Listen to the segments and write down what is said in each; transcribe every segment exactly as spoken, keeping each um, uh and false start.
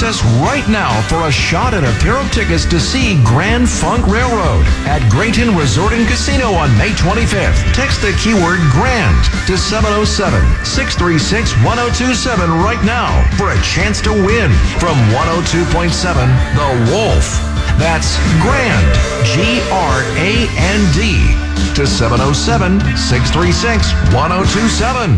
Text us right now for a shot at a pair of tickets to see Grand Funk Railroad at Great Inn Resort and Casino on May twenty-fifth. Text the keyword GRAND to seven oh seven, six three six, one oh two seven right now for a chance to win from one oh two point seven The Wolf. That's GRAND, G R A N D, to seven oh seven, six three six, one oh two seven.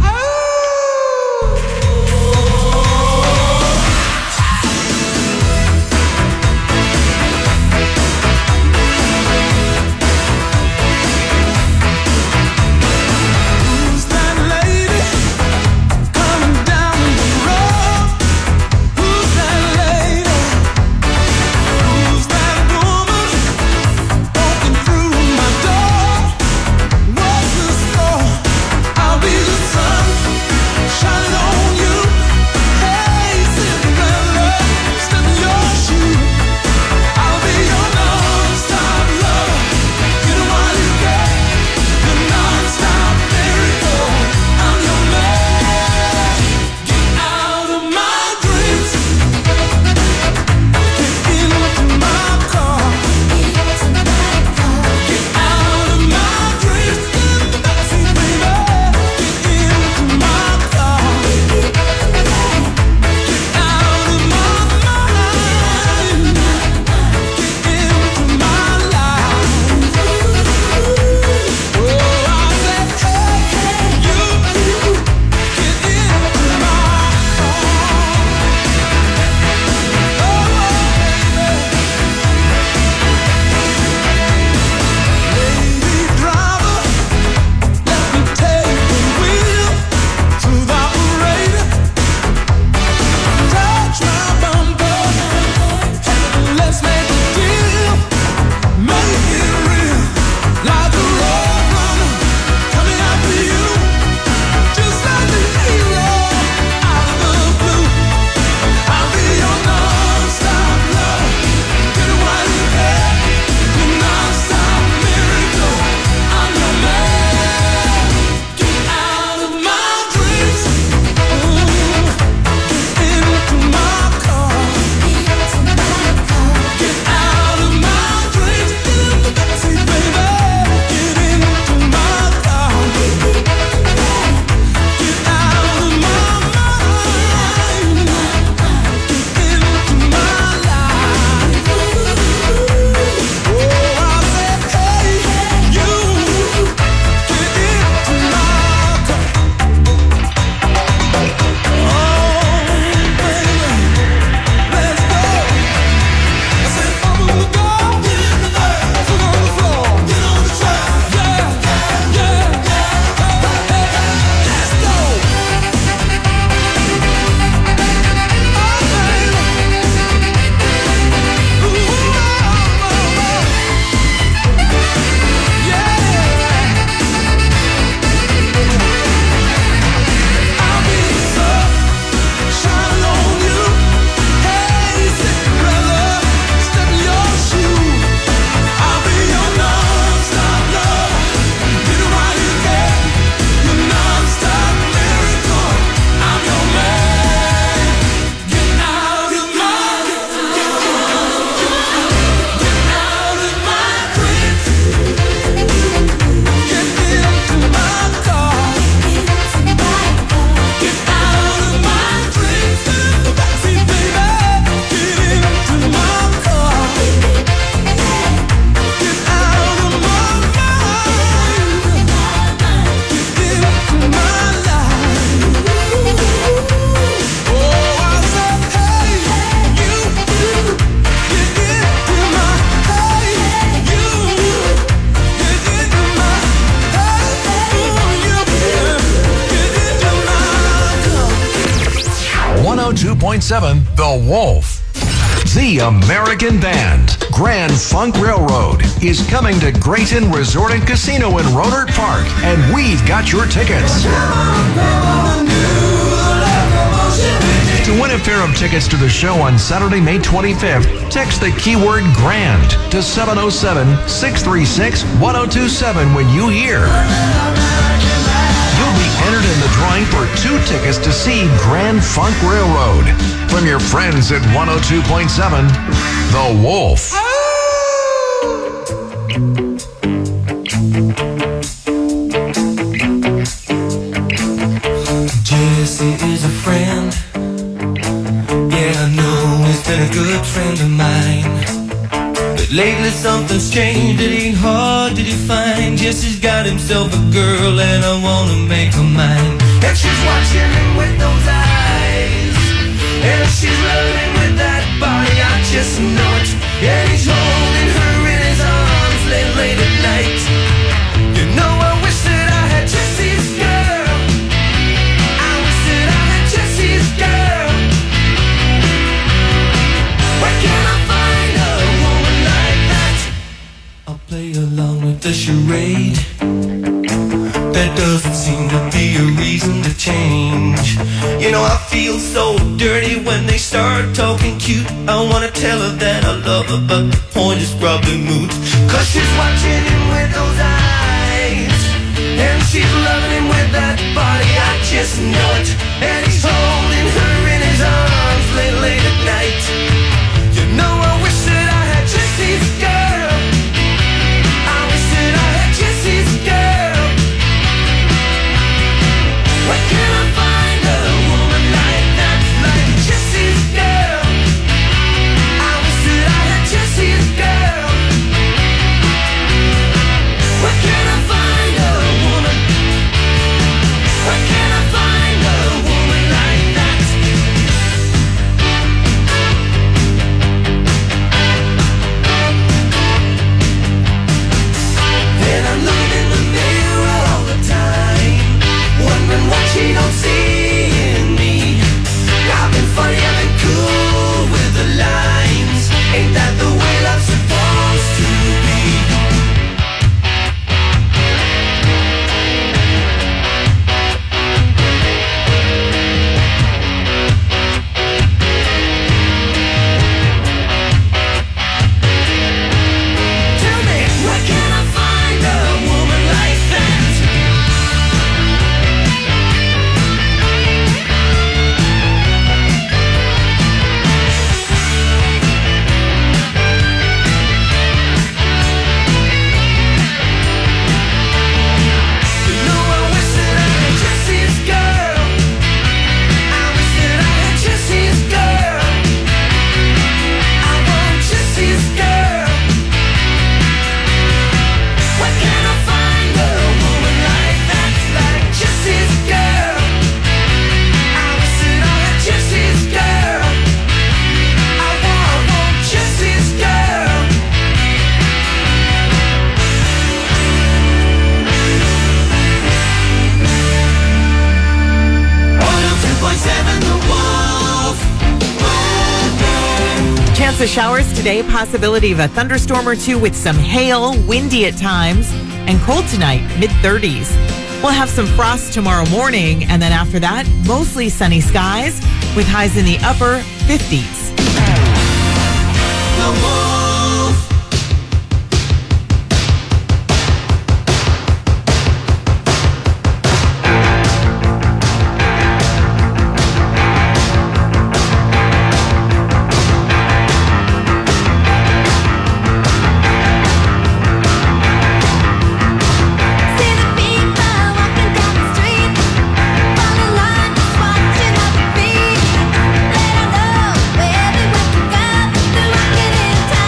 one oh two point seven The Wolf. The American band, Grand Funk Railroad, is coming to Great Inn Resort and Casino in Rohnert Park, and we've got your tickets. To win a pair of tickets to the show on Saturday, May twenty-fifth, text the keyword GRAND to seven oh seven, six three six, one oh two seven when you hear. You'll be entered in the drawing for two tickets to see Grand Funk Railroad. From your friends at one oh two point seven, The Wolf. Jesse is a friend. Yeah, I know he's been a good friend of mine. But lately something's changed, it ain't hard to define. Jesse's got himself a girl and I wanna make her mine. And she's watching him with those eyes, and she's loving with that body, I just know it. And he's holding her in his arms late, late at night. You know I wish that I had Jesse's girl. I wish that I had Jesse's girl. Where can I find a woman like that? I'll play along with the charade. There doesn't seem to be a reason to change. You know I feel so dirty when they start talking cute. I wanna tell her that I love her, but the point is probably moot. Cause she's watching him with those eyes, and she's loving him with that body, I just know it. And he's holding her in his arms late, late at night. You know I wish that I had Jesse's girl. I wish that I had Jesse's girl. Where can I find a woman like that, like Jesse's girl? I wish that I had Jesse's girl. Where can I find a woman? Where can I find a woman like that? And I'm looking in the mirror all the time, wondering what she don't see in me. I've been funny, I've been cool with the lines. Ain't that the way love's supposed to be? Tell me, where can I find a woman like that? You know I wish that I had Jesse's girl. I wish that I had Jesse's girl. I want Jesse's girl. Where can I find a woman like that, like Jesse's girl? I wish that I had Jesse's girl. I want, I want Jesse's girl. one oh two point seven The Wolf. Chance of showers today, possibility of a thunderstorm or two with some hail, windy at times, and cold tonight, mid thirties. We'll have some frost tomorrow morning, and then after that, mostly sunny skies with highs in the upper fifties. The Wolf. See the people walking down the street, fall in line, just watching other feet. Let 'em know where they want to go. They're rocking in time.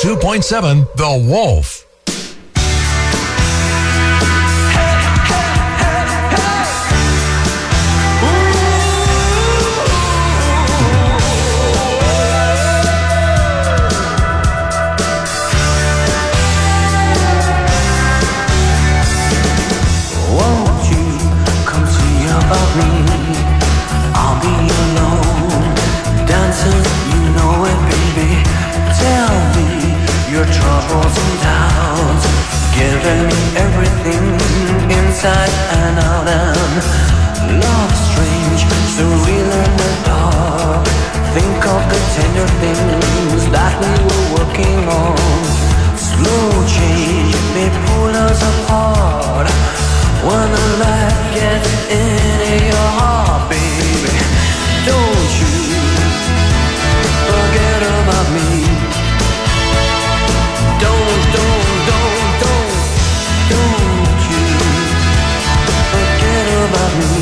two point seven The Wolf. Won't you come see about me? I'll be alone, dancing, you know it, baby. Tell me your troubles and doubts, giving me everything inside and out. And love strange, so real in the dark. Think of the tender things that we were working on. Slow change may pull us apart. When the light gets into your heart, baby, don't you forget about me. Don't, don't, don't, don't, don't you forget about me.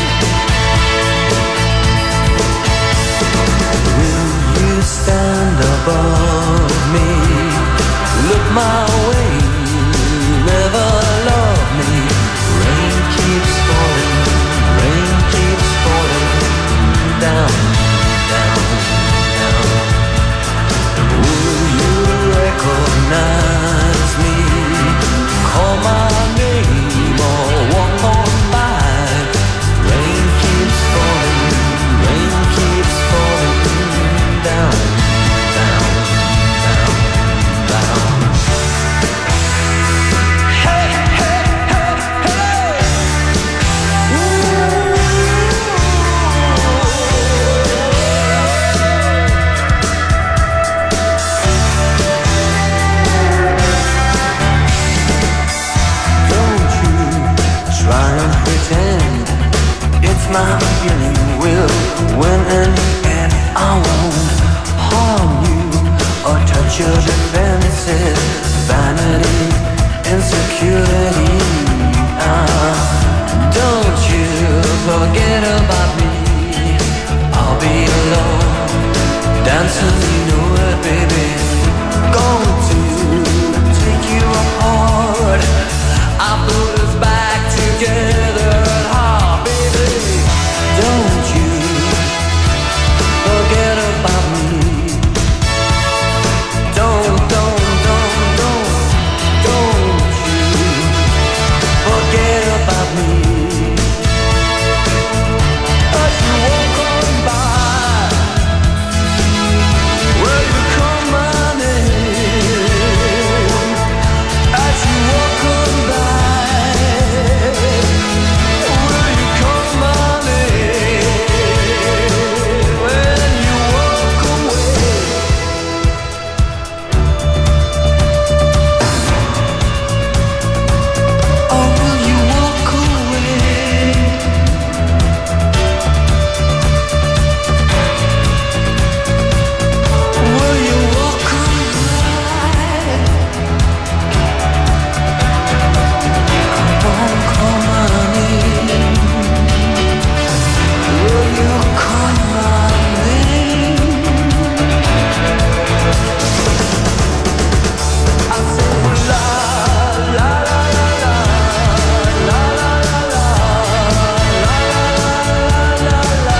Will you stand above me? Look my way, never love me. Rain keeps falling, rain keeps falling down, down, down. Will you recognize me? Call my name or walk on by. Rain keeps falling, rain keeps falling down, down, down, down. Hey, hey, hey, hey. Don't you try and pretend it's my feeling will win in the end. I won't harm you or touch your defenses. Vanity, insecurity. Ah, don't you forget about me. I'll be alone, dancing, you know it, baby. Going to take you apart. I put us back together. Ah, baby, don't you forget about me. Don't, don't, don't, don't, don't you forget about me. As you walk on by, will you call my name? As you walk on by, will you call my name? When you walk away, or will you walk away? Will you walk away? Come on, call my name. Will you call my name? I say la la la la la la la la la la la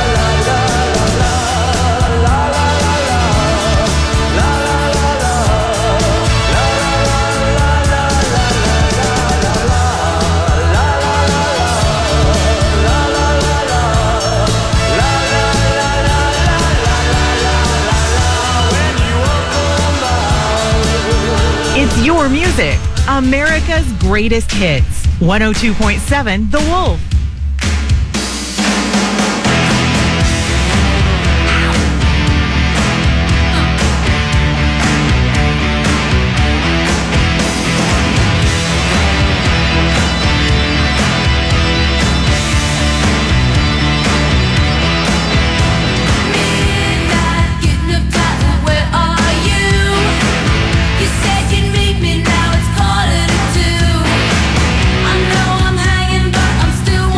It's your music, America's greatest hits. one oh two point seven The Wolf. Midnight, getting up tight, where are you? You said you'd meet me, now it's quarter to two. I know I'm hanging, but I'm still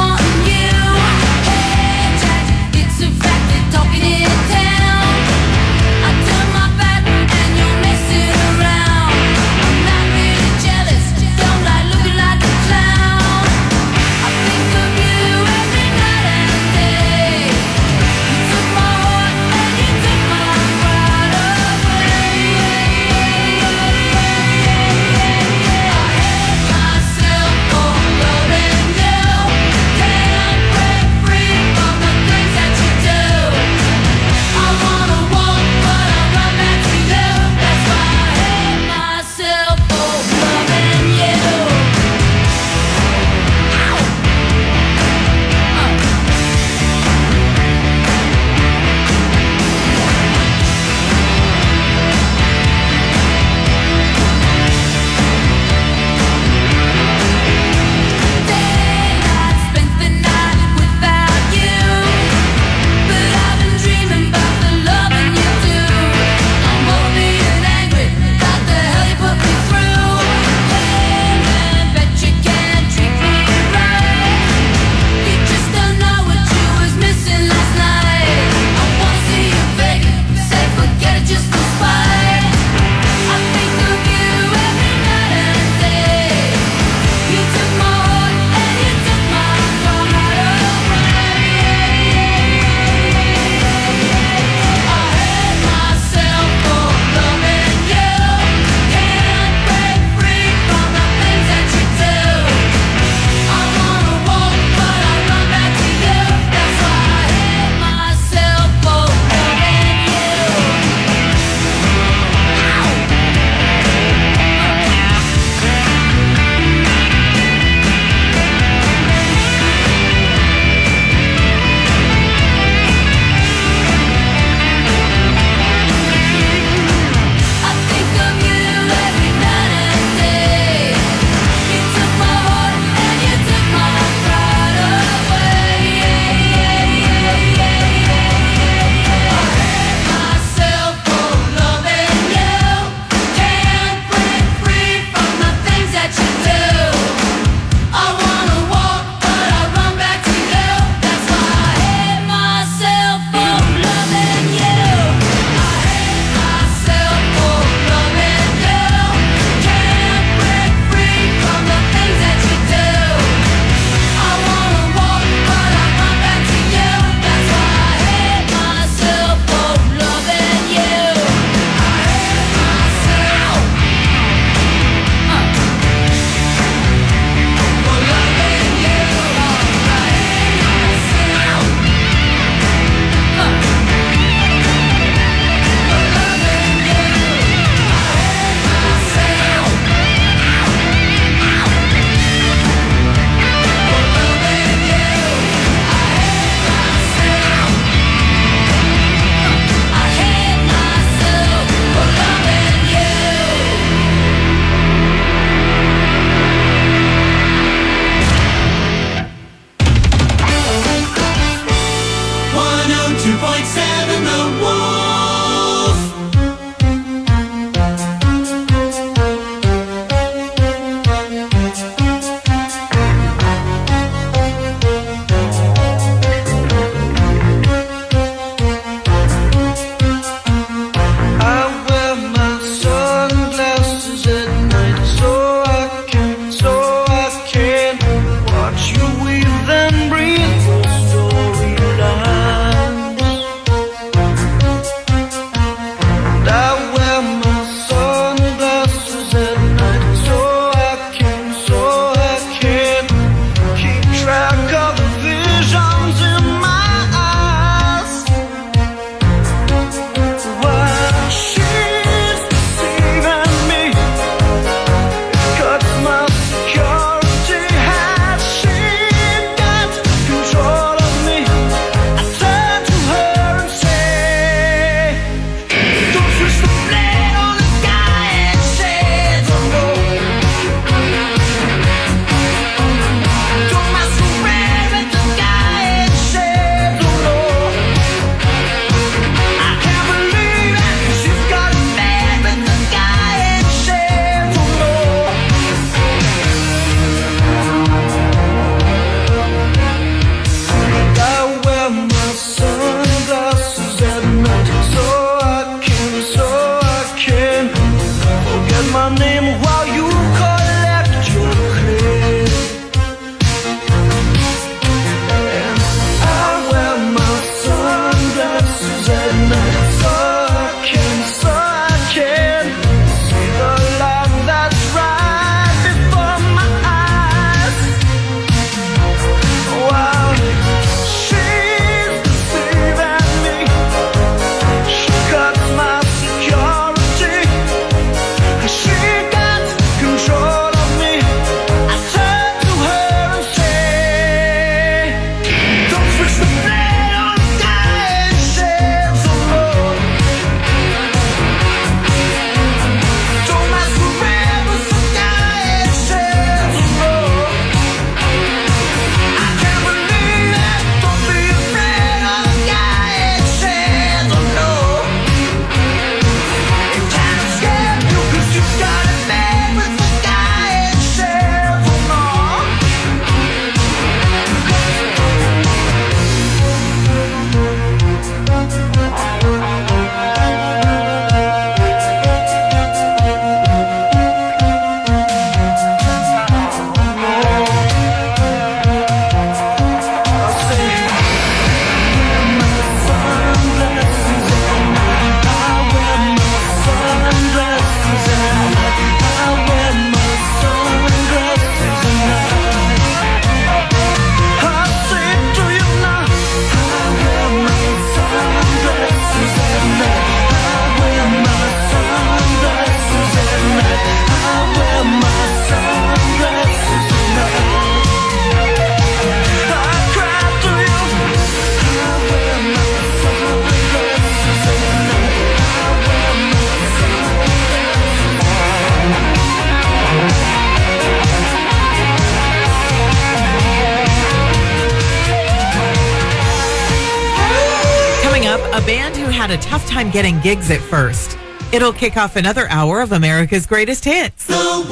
up, a band who had a tough time getting gigs at first. It'll kick off another hour of America's Greatest Hits.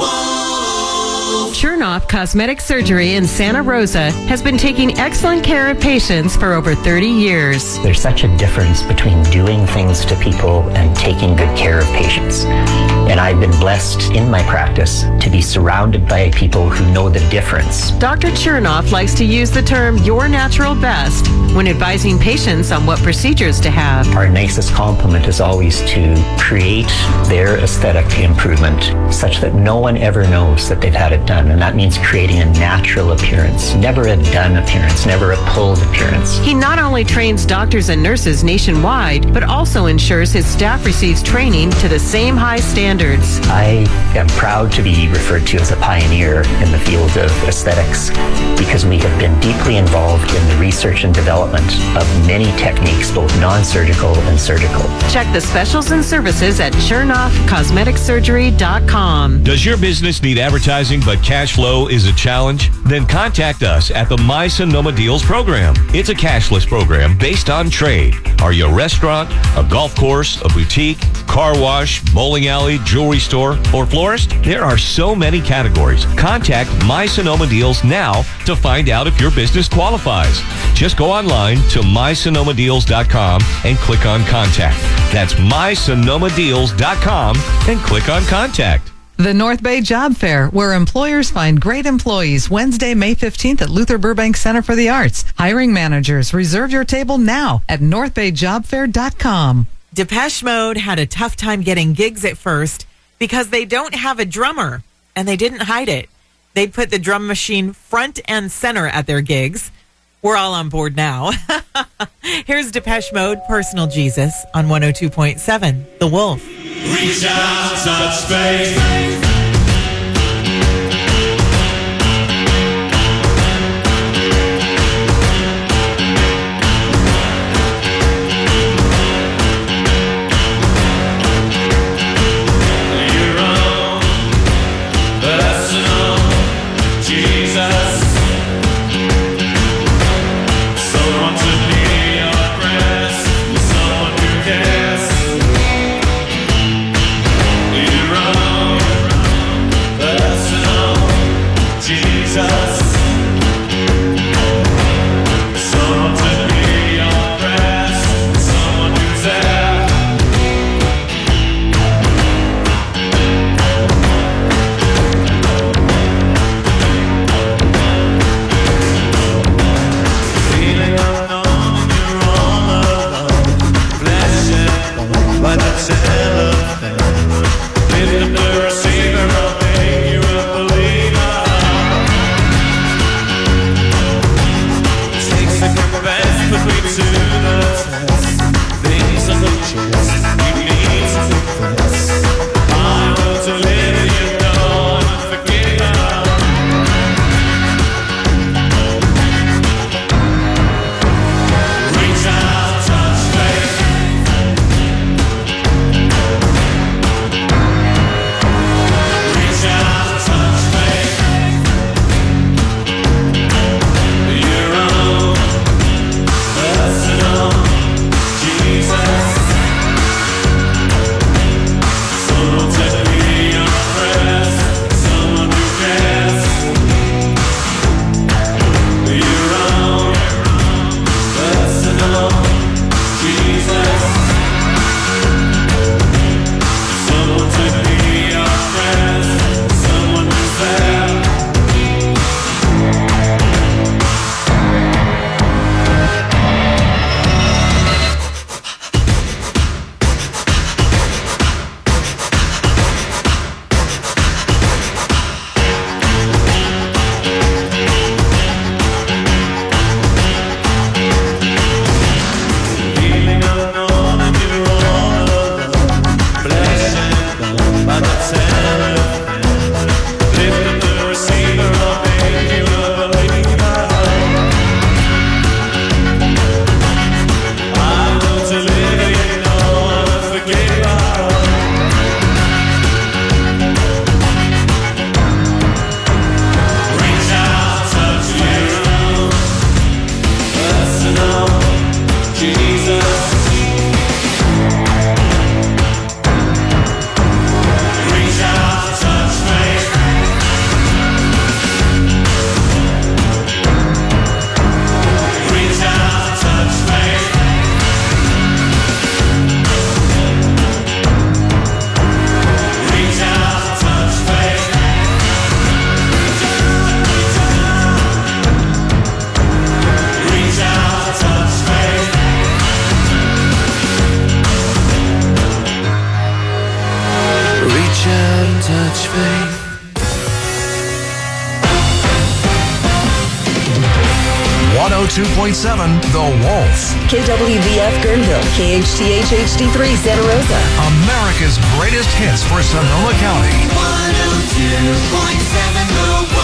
Chernoff Cosmetic Surgery in Santa Rosa has been taking excellent care of patients for over thirty years. There's such a difference between doing things to people and taking good care of patients. And I've been blessed in my practice to be surrounded by people who know the difference. Doctor Chernoff likes to use the term your natural best when advising patients on what procedures to have. Our nicest compliment is always to create their aesthetic improvement such that no one ever knows that they've had it done. And that means creating a natural appearance, never a done appearance, never a pulled appearance. He not only trains doctors and nurses nationwide, but also ensures his staff receives training to the same high standards. I am proud to be referred to as a pioneer in the field of aesthetics because we have been deeply involved in the research and development of many techniques, both non-surgical and surgical. Check the specials and services at chernoff cosmetic surgery dot com. Does your business need advertising but cash flow is a challenge? Then contact us at the My Sonoma Deals program. It's a cashless program based on trade. Are you a restaurant, a golf course, a boutique, car wash, bowling alley, jewelry store, or florist? There are so many categories. Contact My Sonoma Deals now to find out if your business qualifies. Just go online to my sonoma deals dot com and click on Contact. That's my sonoma deals dot com and click on Contact. The North Bay Job Fair, where employers find great employees, Wednesday, May fifteenth at Luther Burbank Center for the Arts. Hiring managers, reserve your table now at north bay job fair dot com. Depeche Mode had a tough time getting gigs at first because they don't have a drummer, and they didn't hide it. They'd put the drum machine front and center at their gigs. We're all on board now. Here's Depeche Mode, Personal Jesus, on one oh two point seven, The Wolf. Reach out, touch faith. Someone who cares. You run two point seven The Wolf. K W V F Guerneville, K H T H H D three Santa Rosa. America's greatest hits for Sonoma County. one oh two point seven The Wolf.